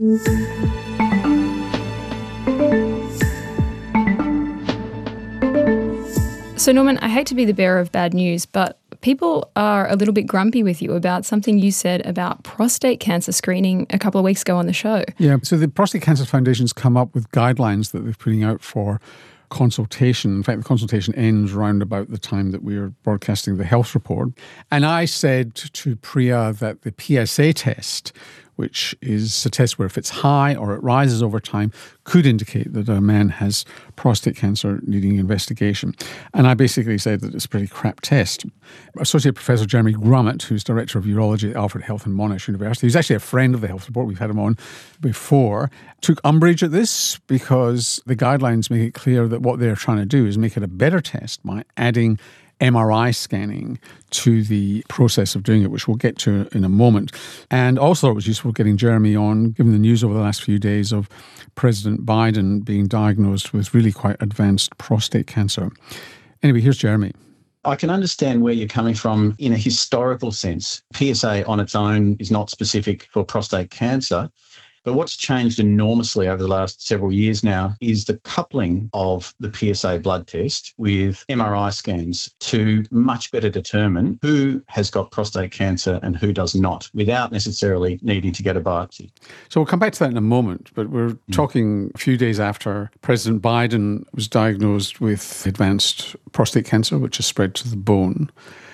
So Norman, I hate to be the bearer of bad news, but people are a little bit grumpy with you about something you said about prostate cancer screening a couple of weeks ago on the show. Yeah, so the Prostate Cancer Foundation's come up with guidelines that they're putting out for consultation. In fact, the consultation ends round about the time that we are broadcasting the health report. And I said to Priya that the PSA test, which is a test where if it's high or it rises over time, could indicate that a man has prostate cancer needing investigation. And I basically said that it's a pretty crap test. Associate Professor Jeremy Grummet, who's Director of Urology at Alfred Health and Monash University, who's actually a friend of the health report, we've had him on before, took umbrage at this because the guidelines make it clear that what they're trying to do is make it a better test by adding MRI scanning to the process of doing it, which we'll get to in a moment. And also it was useful getting Jeremy on, given the news over the last few days of President Biden being diagnosed with really quite advanced prostate cancer. Anyway, here's Jeremy. I can understand where you're coming from in a historical sense. PSA on its own is not specific for prostate cancer. But what's changed enormously over the last several years now is the coupling of the PSA blood test with MRI scans to much better determine who has got prostate cancer and who does not, without necessarily needing to get a biopsy. So we'll come back to that in a moment, but we're talking a few days after President Biden was diagnosed with advanced prostate cancer, which has spread to the bone.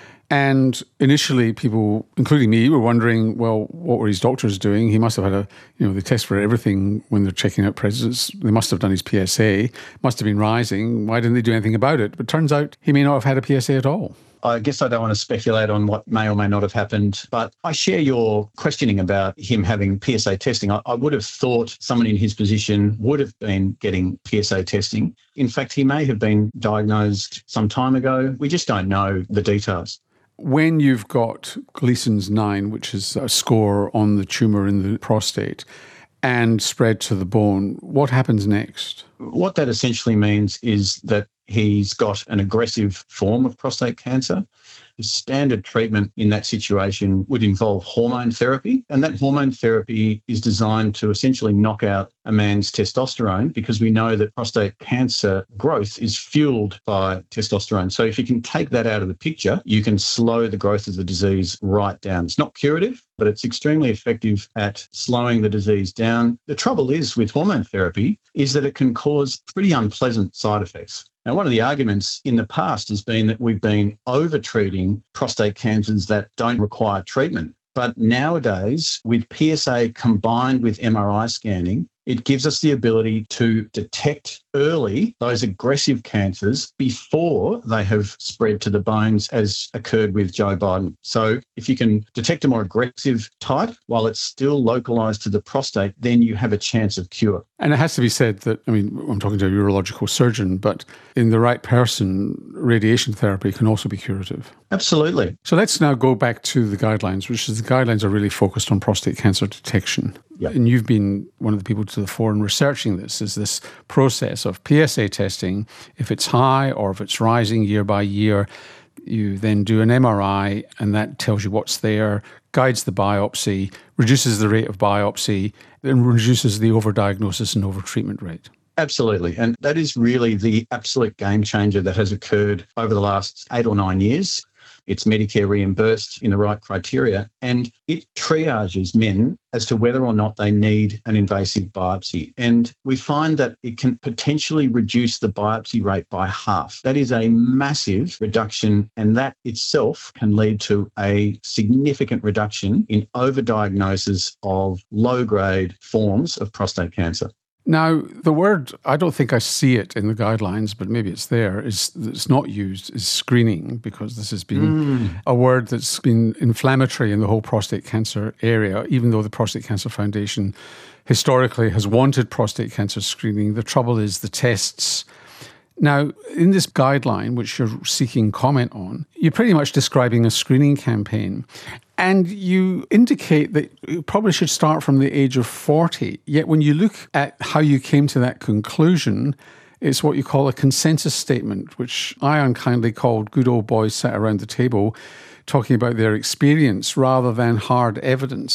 And initially, people, including me, were wondering, well, what were his doctors doing? He must have had they test for everything when they're checking out presidents. They must have done his PSA, must have been rising. Why didn't they do anything about it? But it turns out he may not have had a PSA at all. I guess I don't want to speculate on what may or may not have happened, but I share your questioning about him having PSA testing. I would have thought someone in his position would have been getting PSA testing. In fact, he may have been diagnosed some time ago. We just don't know the details. When you've got Gleason's 9, which is a score on the tumour in the prostate, and spread to the bone, what happens next? What that essentially means is that he's got an aggressive form of prostate cancer. The standard treatment in that situation would involve hormone therapy, and that hormone therapy is designed to essentially knock out a man's testosterone, because we know that prostate cancer growth is fueled by testosterone. So if you can take that out of the picture, you can slow the growth of the disease right down. It's not curative, but it's extremely effective at slowing the disease down. The trouble is with hormone therapy is that it can cause pretty unpleasant side effects. Now, one of the arguments in the past has been that we've been over-treating prostate cancers that don't require treatment. But nowadays, with PSA combined with MRI scanning, it gives us the ability to detect early those aggressive cancers before they have spread to the bones, as occurred with Joe Biden. So if you can detect a more aggressive type while it's still localised to the prostate, then you have a chance of cure. And it has to be said that, I'm talking to a urological surgeon, but in the right person, radiation therapy can also be curative. Absolutely. So let's now go back to the guidelines, which is the guidelines are really focused on prostate cancer detection. Yep. And you've been one of the people to the fore in researching this, is this process of PSA testing. If it's high or if it's rising year by year, you then do an MRI and that tells you what's there, guides the biopsy, reduces the rate of biopsy, and reduces the overdiagnosis and overtreatment rate. Absolutely. And that is really the absolute game changer that has occurred over the last 8 or 9 years. It's Medicare reimbursed in the right criteria, and it triages men as to whether or not they need an invasive biopsy. And we find that it can potentially reduce the biopsy rate by half. That is a massive reduction, and that itself can lead to a significant reduction in overdiagnosis of low-grade forms of prostate cancer. Now, the word, I don't think I see it in the guidelines, but maybe it's there, it's not used, is screening, because this has been a word that's been inflammatory in the whole prostate cancer area, even though the Prostate Cancer Foundation historically has wanted prostate cancer screening. The trouble is the tests. Now, in this guideline, which you're seeking comment on, you're pretty much describing a screening campaign. And you indicate that you probably should start from the age of 40. Yet when you look at how you came to that conclusion, it's what you call a consensus statement, which I unkindly called good old boys sat around the table talking about their experience rather than hard evidence.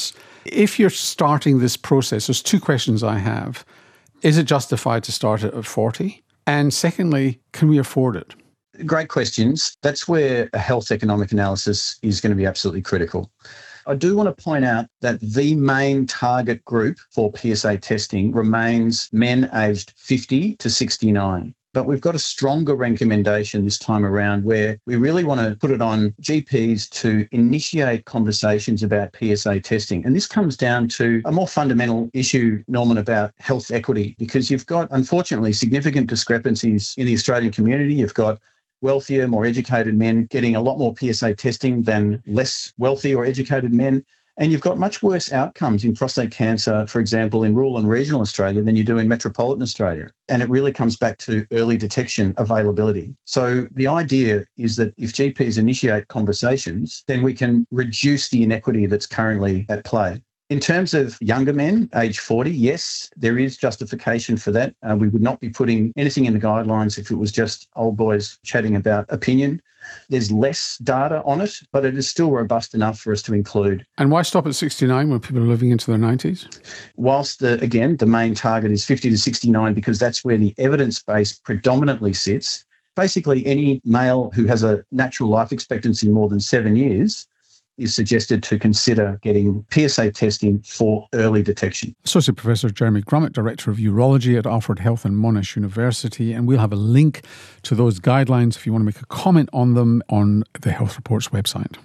If you're starting this process, there's two questions I have. Is it justified to start it at 40? And secondly, can we afford it? Great questions. That's where a health economic analysis is going to be absolutely critical. I do want to point out that the main target group for PSA testing remains men aged 50 to 69. But we've got a stronger recommendation this time around where we really want to put it on GPs to initiate conversations about PSA testing. And this comes down to a more fundamental issue, Norman, about health equity, because you've got, unfortunately, significant discrepancies in the Australian community. You've got wealthier, more educated men getting a lot more PSA testing than less wealthy or educated men. And you've got much worse outcomes in prostate cancer, for example, in rural and regional Australia than you do in metropolitan Australia. And it really comes back to early detection availability. So the idea is that if GPs initiate conversations, then we can reduce the inequity that's currently at play. In terms of younger men, age 40, yes, there is justification for that. We would not be putting anything in the guidelines if it was just old boys chatting about opinion. There's less data on it, but it is still robust enough for us to include. And why stop at 69 when people are living into their 90s? Whilst, the main target is 50 to 69 because that's where the evidence base predominantly sits, basically any male who has a natural life expectancy more than 7 years is suggested to consider getting PSA testing for early detection. Associate Professor Jeremy Grummet, Director of Urology at Alfred Health and Monash University, and we'll have a link to those guidelines if you want to make a comment on them on the Health Report's website.